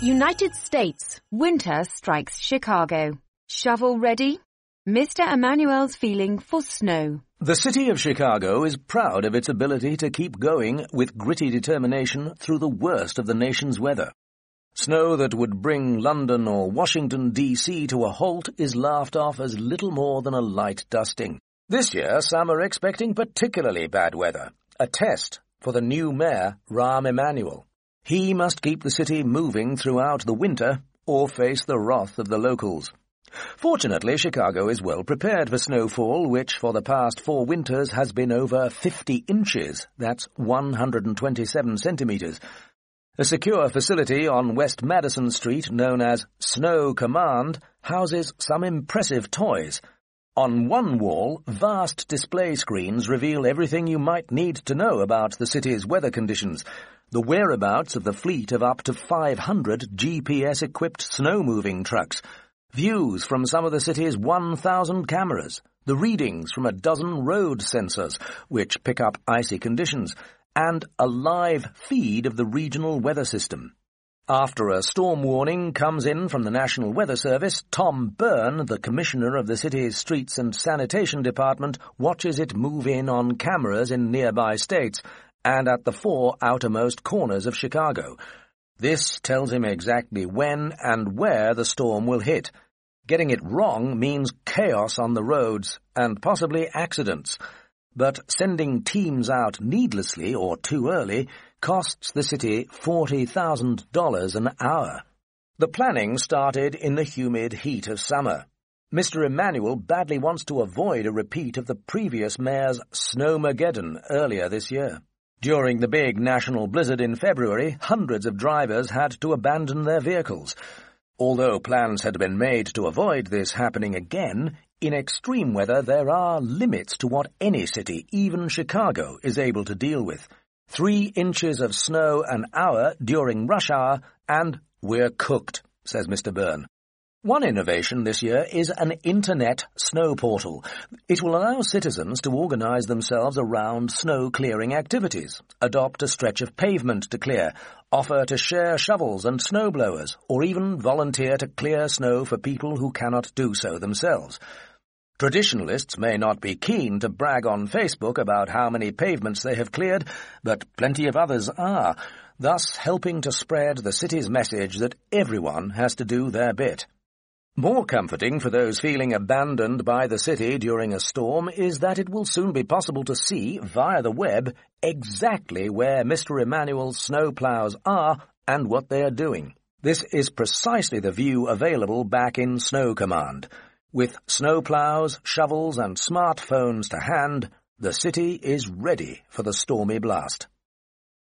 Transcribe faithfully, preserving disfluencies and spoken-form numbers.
United States, winter strikes Chicago. Shovel ready? Mister Emmanuel's feeling for snow. The city of Chicago is proud of its ability to keep going with gritty determination through the worst of the nation's weather. Snow that would bring London or Washington, D C to a halt is laughed off as little more than a light dusting. This year, some are expecting particularly bad weather, a test for the new mayor, Rahm Emanuel. He must keep the city moving throughout the winter or face the wrath of the locals. Fortunately, Chicago is well prepared for snowfall, which for the past four winters has been over fifty inches. That's one hundred twenty-seven centimeters. A secure facility on West Madison Street, known as Snow Command, houses some impressive toys. On one wall, vast display screens reveal everything you might need to know about the city's weather conditions, the whereabouts of the fleet of up to five hundred G P S-equipped snow-moving trucks, views from some of the city's one thousand cameras, the readings from a dozen road sensors, which pick up icy conditions, and a live feed of the regional weather system. After a storm warning comes in from the National Weather Service, Tom Byrne, the commissioner of the city's Streets and Sanitation Department, watches it move in on cameras in nearby states and at the four outermost corners of Chicago. This tells him exactly when and where the storm will hit. Getting it wrong means chaos on the roads and possibly accidents. But sending teams out needlessly or too early costs the city forty thousand dollars an hour. The planning started in the humid heat of summer. Mister Emanuel badly wants to avoid a repeat of the previous mayor's Snowmageddon earlier this year. During the big national blizzard in February, hundreds of drivers had to abandon their vehicles. Although plans had been made to avoid this happening again, in extreme weather there are limits to what any city, even Chicago, is able to deal with. Three inches of snow an hour during rush hour, and we're cooked, says Mister Byrne. One innovation this year is an internet snow portal. It will allow citizens to organize themselves around snow-clearing activities, adopt a stretch of pavement to clear, offer to share shovels and snowblowers, or even volunteer to clear snow for people who cannot do so themselves. Traditionalists may not be keen to brag on Facebook about how many pavements they have cleared, but plenty of others are, thus helping to spread the city's message that everyone has to do their bit. More comforting for those feeling abandoned by the city during a storm is that it will soon be possible to see, via the web, exactly where Mister Emanuel's snowplows are and what they are doing. This is precisely the view available back in Snow Command. With snowplows, shovels, and smartphones to hand, the city is ready for the stormy blast.